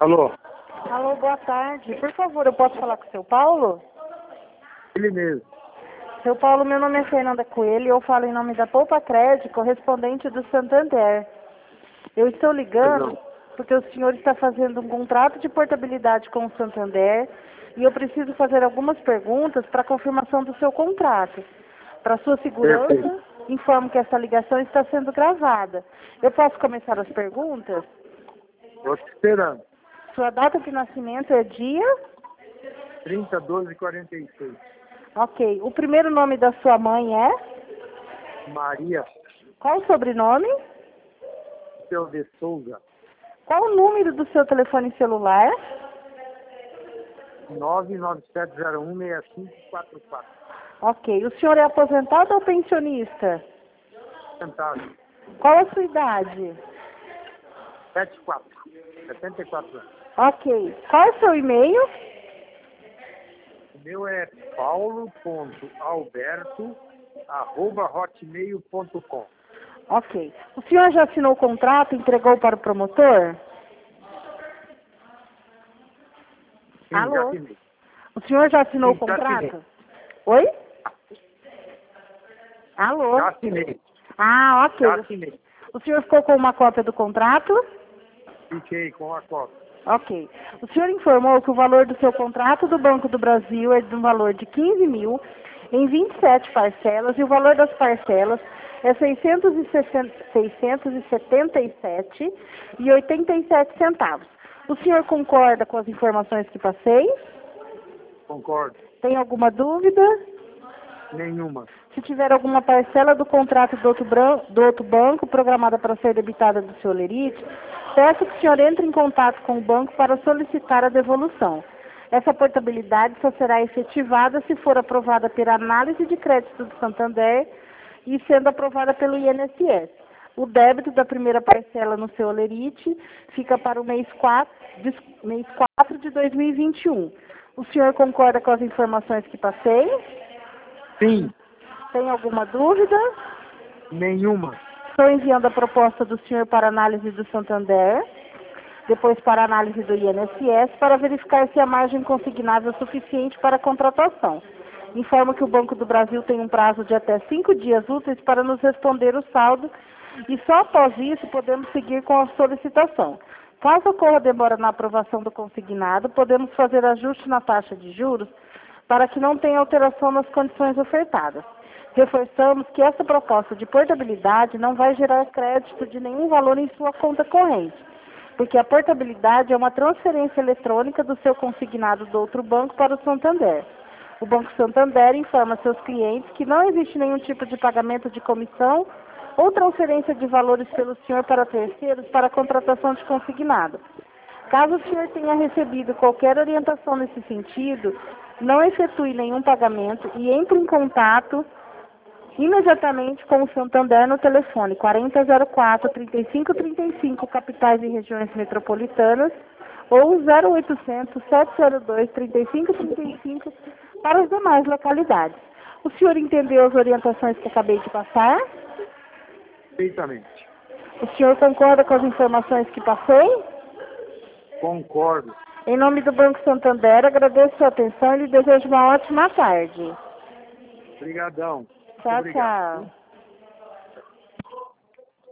Alô? Alô, boa tarde. Por favor, eu posso falar com o seu Paulo? Ele mesmo. Seu Paulo, meu nome é Fernanda Coelho e eu falo em nome da Poupa Crédito, correspondente do Santander. Eu estou ligando porque o senhor está fazendo um contrato de portabilidade com o Santander e eu preciso fazer algumas perguntas para confirmação do seu contrato. Para sua segurança, Perfeito. informo que essa ligação está sendo gravada. Eu posso começar as perguntas? Estou te esperando. Sua data de nascimento é dia? 30/12/46. Ok. O primeiro nome da sua mãe é? Maria Qual o sobrenome? Seu de Souza. Qual o número do seu telefone celular? 997016544. Ok. O senhor é aposentado ou pensionista? Sentado. Qual a sua idade? 74 anos. Ok. Qual é o seu e-mail? O meu é paulo.alberto@hotmail.com. Ok. O senhor já assinou o contrato e entregou para o promotor? Sim, já Alô? assinei. O senhor já assinou o Sim, já assinei. contrato? Oi? Alô? Já assinei. Ah, ok. Já assinei. O senhor ficou com uma cópia do contrato? Fiquei com a cópia. Ok. O senhor informou que o valor do seu contrato do Banco do Brasil é de um valor de 15 mil em 27 parcelas e o valor das parcelas é 677,87 centavos. O senhor concorda com as informações que passei? Concordo. Tem alguma dúvida? Nenhuma. Se tiver alguma parcela do contrato do outro banco programada para ser debitada do seu lerite, peço que o senhor entre em contato com o banco para solicitar a devolução. Essa portabilidade só será efetivada se for aprovada pela análise de crédito do Santander e sendo aprovada pelo INSS. O débito da primeira parcela no seu lerite fica para o mês 4 de 2021. O senhor concorda com as informações que passei? Sim. Tem alguma dúvida? Nenhuma. Estou enviando a proposta do senhor para análise do Santander, depois para análise do INSS, para verificar se a margem consignável é suficiente para a contratação. Informo que o Banco do Brasil tem um prazo de até 5 dias úteis para nos responder o saldo e só após isso podemos seguir com a solicitação. Caso ocorra demora na aprovação do consignado, podemos fazer ajuste na taxa de juros para que não tenha alteração nas condições ofertadas. Reforçamos que essa proposta de portabilidade não vai gerar crédito de nenhum valor em sua conta corrente, porque a portabilidade é uma transferência eletrônica do seu consignado do outro banco para o Santander. O Banco Santander informa seus clientes que não existe nenhum tipo de pagamento de comissão ou transferência de valores pelo senhor para terceiros para a contratação de consignado. Caso o senhor tenha recebido qualquer orientação nesse sentido, não efetue nenhum pagamento e entre em contato imediatamente com o Santander no telefone 4004-3535, capitais e regiões metropolitanas, ou 0800-702-3535 para as demais localidades. O senhor entendeu as orientações que acabei de passar? Perfeitamente. O senhor concorda com as informações que passei? Concordo. Em nome do Banco Santander, agradeço a sua atenção e lhe desejo uma ótima tarde. Obrigadão. Tchau, Obrigado. tchau.